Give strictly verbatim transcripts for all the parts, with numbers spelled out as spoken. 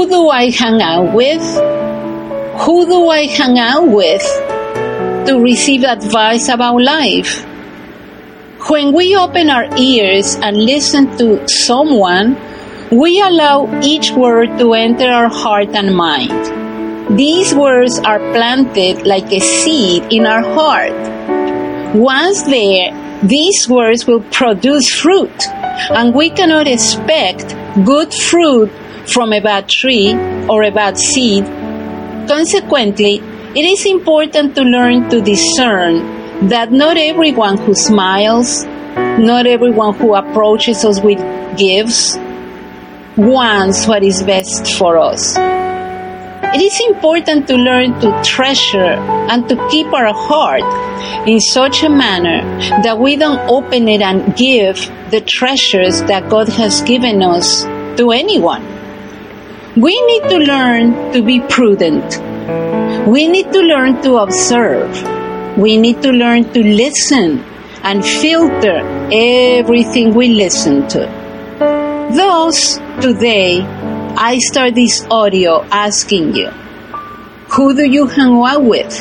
do I hang out with? Who do I hang out with to receive advice about life? When we open our ears and listen to someone, we allow each word to enter our heart and mind. These words are planted like a seed in our heart. Once there, these words will produce fruit, and we cannot expect good fruit from a bad tree or a bad seed. Consequently, it is important to learn to discern that not everyone who smiles, not everyone who approaches us with gifts, wants what is best for us. It is important to learn to treasure and to keep our heart in such a manner that we don't open it and give the treasures that God has given us to anyone. We need to learn to be prudent. We need to learn to observe. We need to learn to listen and filter everything we listen to. Thus, today, I start this audio asking you, who do you hang out with?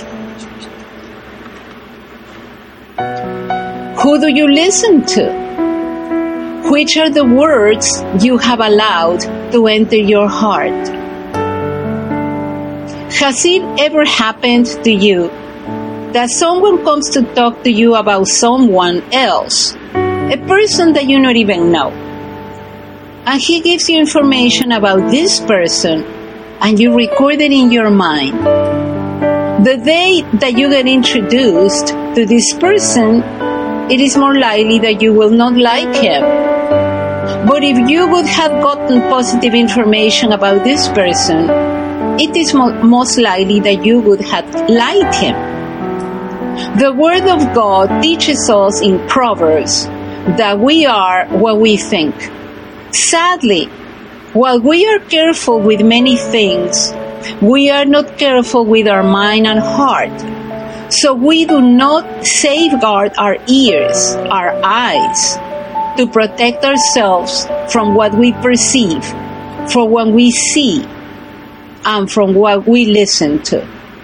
Who do you listen to? Which are the words you have allowed to enter your heart? Has it ever happened to you that someone comes to talk to you about someone else, a person that you don't even know, and he gives you information about this person, and you record it in your mind? The day that you get introduced to this person, it is more likely that you will not like him. But if you would have gotten positive information about this person, it is mo- most likely that you would have liked him. The Word of God teaches us in Proverbs that we are what we think. Sadly, while we are careful with many things, we are not careful with our mind and heart. So we do not safeguard our ears, our eyes, to protect ourselves from what we perceive, from what we see, and from what we listen to.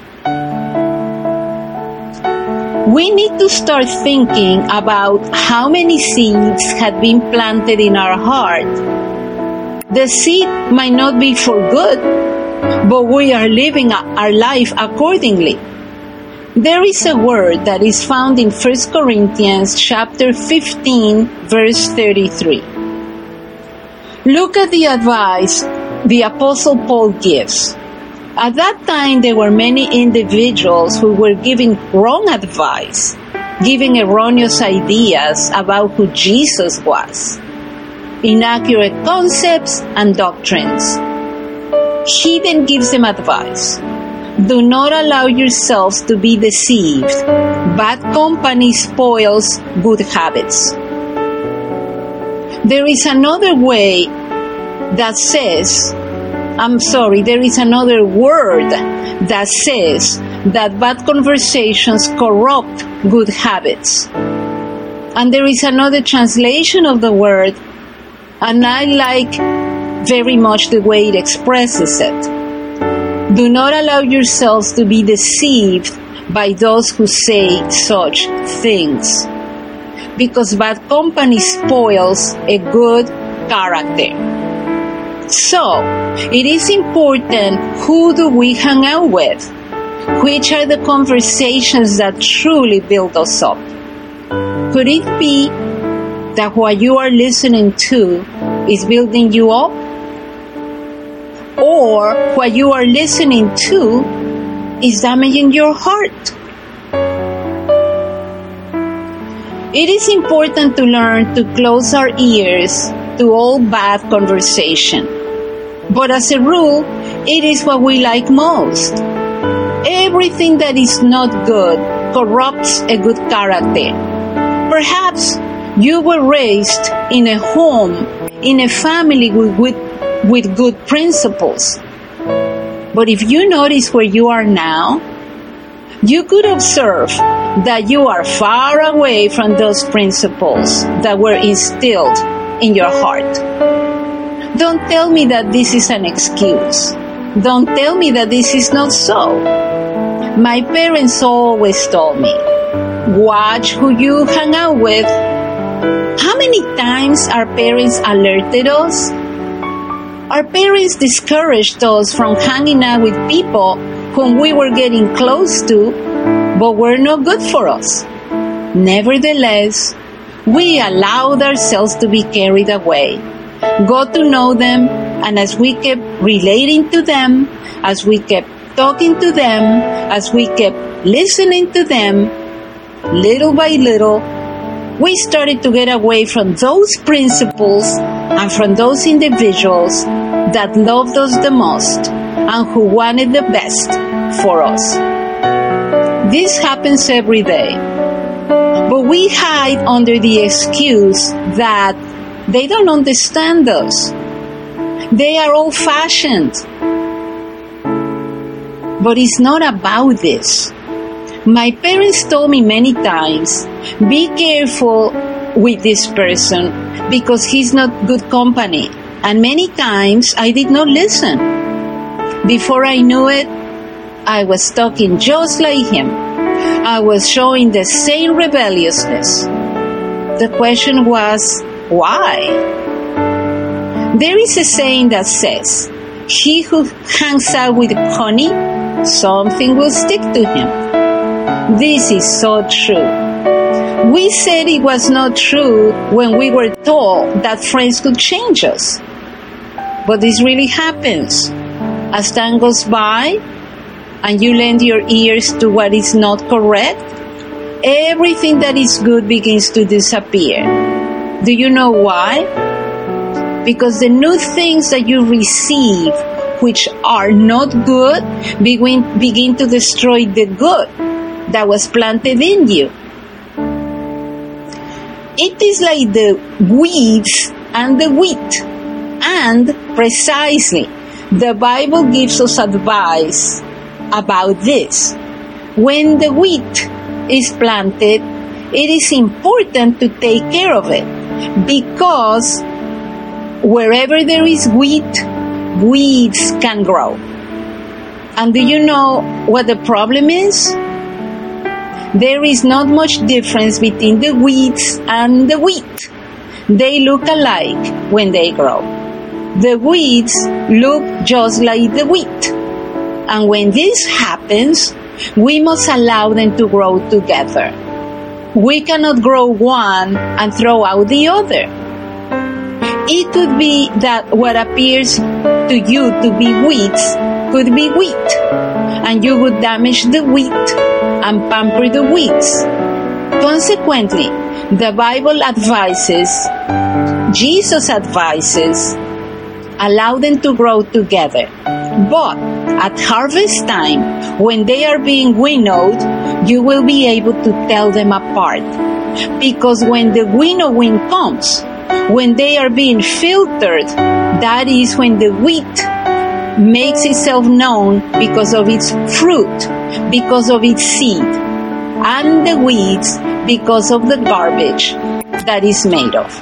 We need to start thinking about how many seeds have been planted in our heart. The seed might not be for good, but we are living our life accordingly. There is a word that is found in First Corinthians chapter fifteen, verse thirty-three. Look at the advice the Apostle Paul gives. At that time, there were many individuals who were giving wrong advice, giving erroneous ideas about who Jesus was, inaccurate concepts and doctrines. He then gives them advice. Do not allow yourselves to be deceived. Bad company spoils good habits. There is another way that says, I'm sorry, there is another word that says that bad conversations corrupt good habits. And there is another translation of the word, and I like very much the way it expresses it. Do not allow yourselves to be deceived by those who say such things, because bad company spoils a good character. So, it is important who do we hang out with? Which are the conversations that truly build us up? Could it be that what you are listening to is building you up? Or what you are listening to is damaging your heart? It is important to learn to close our ears to all bad conversation. But as a rule, it is what we like most. Everything that is not good corrupts a good character. Perhaps you were raised in a home, in a family with, with, with good principles. But if you notice where you are now, you could observe that you are far away from those principles that were instilled in your heart. Don't tell me that this is an excuse. Don't tell me that this is not so. My parents always told me, watch who you hang out with. How many times our parents alerted us? Our parents discouraged us from hanging out with people whom we were getting close to, but were not good for us. Nevertheless, we allowed ourselves to be carried away, got to know them, and as we kept relating to them, as we kept talking to them, as we kept listening to them, little by little, we started to get away from those principles and from those individuals that loved us the most and who wanted the best for us. This happens every day, but we hide under the excuse that they don't understand us. They are old-fashioned. But it's not about this. My parents told me many times, be careful with this person because he's not good company. And many times I did not listen. Before I knew it, I was talking just like him. I was showing the same rebelliousness. The question was, why? There is a saying that says, he who hangs out with honey, something will stick to him. This is so true. We said it was not true when we were told that friends could change us. But this really happens. As time goes by and you lend your ears to what is not correct, everything that is good begins to disappear. Do you know why? Because the new things that you receive, which are not good, begin, begin to destroy the good that was planted in you. It is like the weeds and the wheat. And precisely, the Bible gives us advice about this. When the wheat is planted, it is important to take care of it, because wherever there is wheat, weeds can grow. And do you know what the problem is? There is not much difference between the weeds and the wheat. They look alike when they grow. The weeds look just like the wheat. And when this happens, we must allow them to grow together. We cannot grow one and throw out the other. It could be that what appears to you to be weeds could be wheat, and you would damage the wheat and pamper the weeds. Consequently, the Bible advises, Jesus advises, allow them to grow together. But at harvest time, when they are being winnowed, you will be able to tell them apart. Because when the winnowing comes, when they are being filtered, that is when the wheat makes itself known because of its fruit, because of its seed, and the weeds because of the garbage that is made of.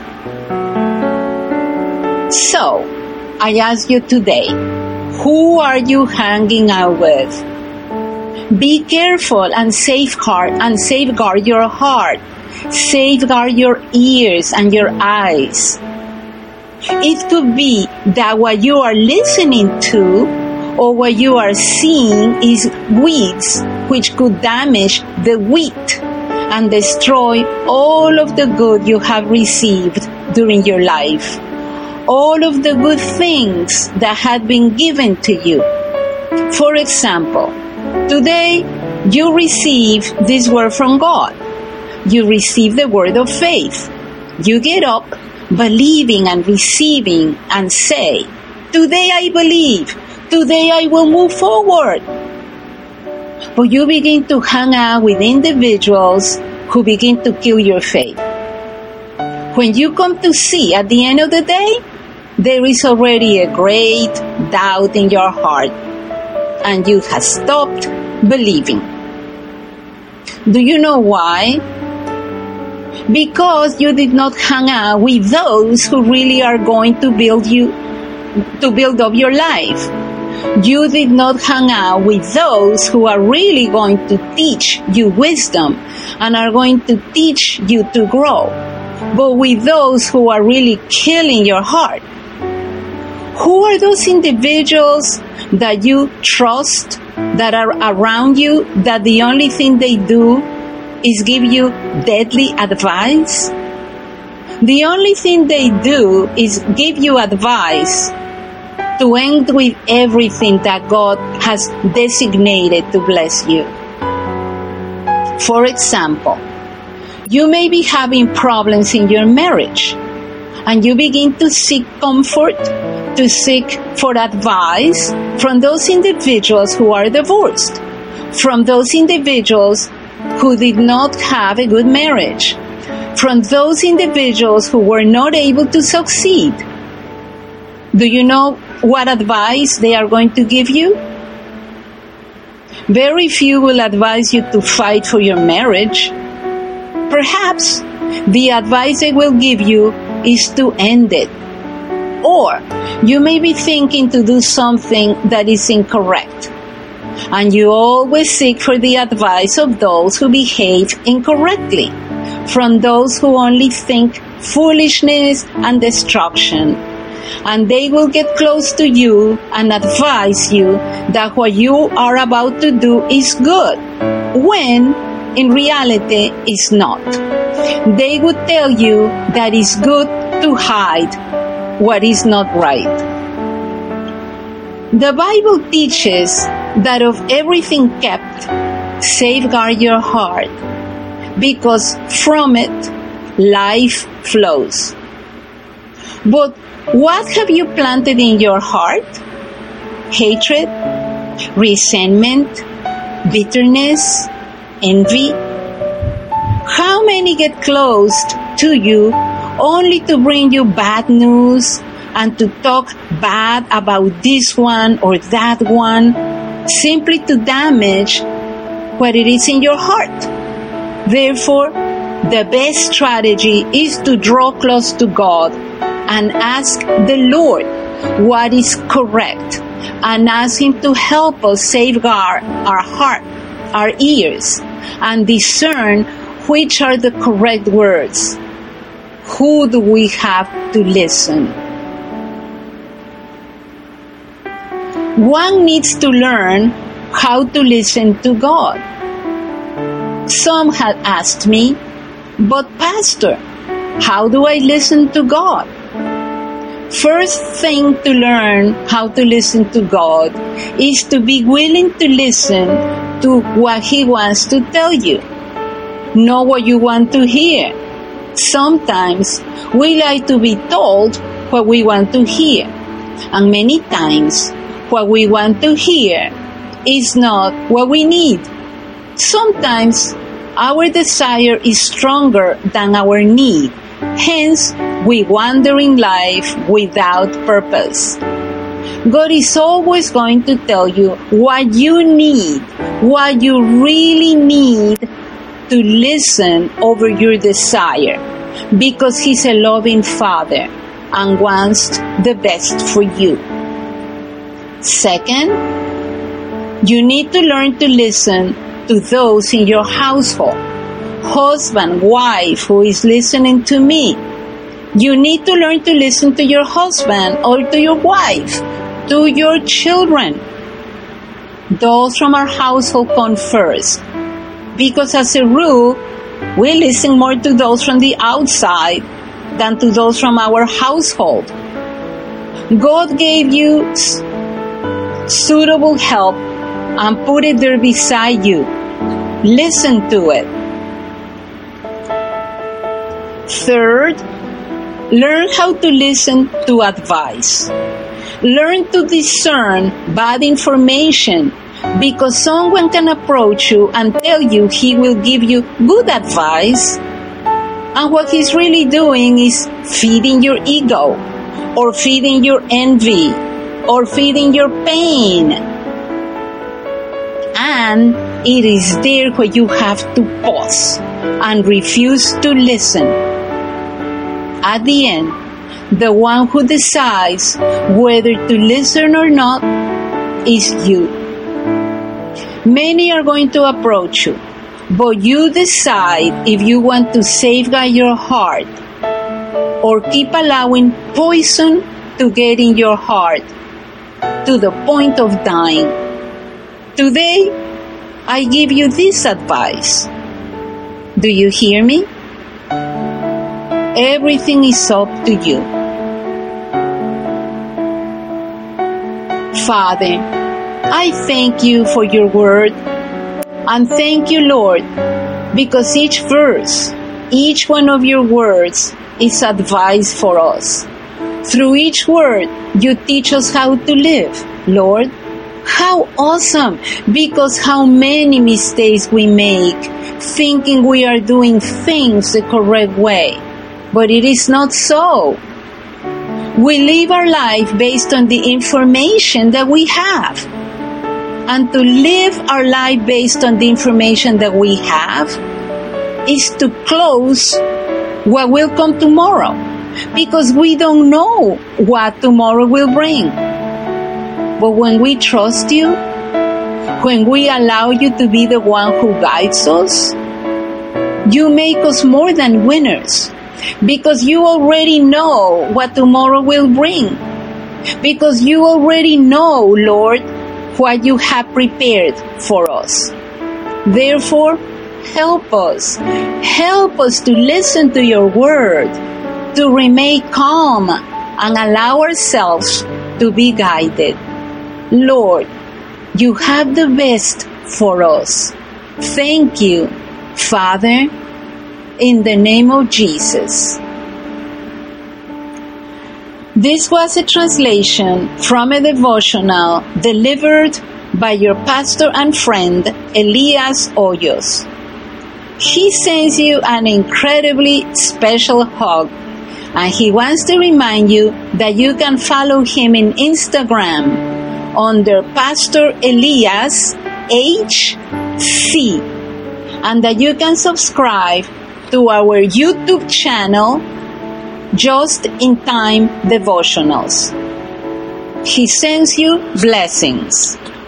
So, I ask you today, who are you hanging out with? Be careful and safeguard and safeguard your heart. Safeguard your ears and your eyes. It could be that what you are listening to or what you are seeing is weeds which could damage the wheat and destroy all of the good you have received during your life. All of the good things that had been given to you. For example, today you receive this word from God. You receive the word of faith. You get up believing and receiving and say, today I believe, today I will move forward. But you begin to hang out with individuals who begin to kill your faith. When you come to see at the end of the day, there is already a great doubt in your heart, and you have stopped believing. Do you know why? Because you did not hang out with those who really are going to build you to build up your life. You did not hang out with those who are really going to teach you wisdom and are going to teach you to grow, but with those who are really killing your heart. Who are those individuals that you trust, that are around you, that the only thing they do is give you deadly advice? The only thing they do is give you advice to end with everything that God has designated to bless you. For example, you may be having problems in your marriage, and you begin to seek comfort, to seek for advice from those individuals who are divorced, from those individuals who did not have a good marriage, from those individuals who were not able to succeed. Do you know what advice they are going to give you? Very few will advise you to fight for your marriage. Perhaps the advice they will give you is to end it. Or you may be thinking to do something that is incorrect, and you always seek for the advice of those who behave incorrectly, from those who only think foolishness and destruction. And they will get close to you and advise you that what you are about to do is good, when in reality it's not. They would tell you that it's good to hide what is not right. The Bible teaches that of everything kept, safeguard your heart, because from it life flows. But what have you planted in your heart? Hatred, resentment, bitterness, envy? How many get close to you only to bring you bad news and to talk bad about this one or that one, simply to damage what it is in your heart? Therefore, the best strategy is to draw close to God and ask the Lord what is correct, and ask Him to help us safeguard our heart, our ears, and discern which are the correct words. Who do we have to listen? One needs to learn how to listen to God. Some had asked me, but Pastor, how do I listen to God? First thing to learn how to listen to God is to be willing to listen to what He wants to tell you, not what you want to hear. Sometimes we like to be told what we want to hear, and many times what we want to hear is not what we need. Sometimes our desire is stronger than our need. Hence, we wander in life without purpose. God is always going to tell you what you need, what you really need to listen over your desire, because He's a loving Father and wants the best for you. Second, you need to learn to listen to those in your household. Husband, wife who is listening to me, you need to learn to listen to your husband or to your wife, to your children. Those from our household come first, because as a rule, we listen more to those from the outside than to those from our household. God gave you s- suitable help and put it there beside you. Listen to it. Third, learn how to listen to advice. Learn to discern bad information, because someone can approach you and tell you he will give you good advice, and what he's really doing is feeding your ego, or feeding your envy, or feeding your pain. And it is there where you have to pause and refuse to listen. At the end, The one who decides whether to listen or not is you. Many are going to approach you, but you decide if you want to safeguard your heart or keep allowing poison to get in your heart to the point of dying. Today, I give you this advice. Do you hear me? Everything is up to you. Father, I thank you for your word, and thank you, Lord, because each verse, each one of your words is advice for us. Through each word, you teach us how to live, Lord. How awesome, because how many mistakes we make, thinking we are doing things the correct way, but it is not so. We live our life based on the information that we have. And to live our life based on the information that we have is to close what will come tomorrow, because we don't know what tomorrow will bring. But when we trust you, when we allow you to be the one who guides us, you make us more than winners, because you already know what tomorrow will bring, because you already know, Lord, what you have prepared for us. Therefore, help us, help us to listen to your word, to remain calm and allow ourselves to be guided. Lord, you have the best for us. Thank you, Father, in the name of Jesus. This was a translation from a devotional delivered by your pastor and friend, Elias Hoyos. He sends you an incredibly special hug, and he wants to remind you that you can follow him in Instagram under Pastor Elias H C, and that you can subscribe to our YouTube channel, Just in Time Devotionals. He sends you blessings.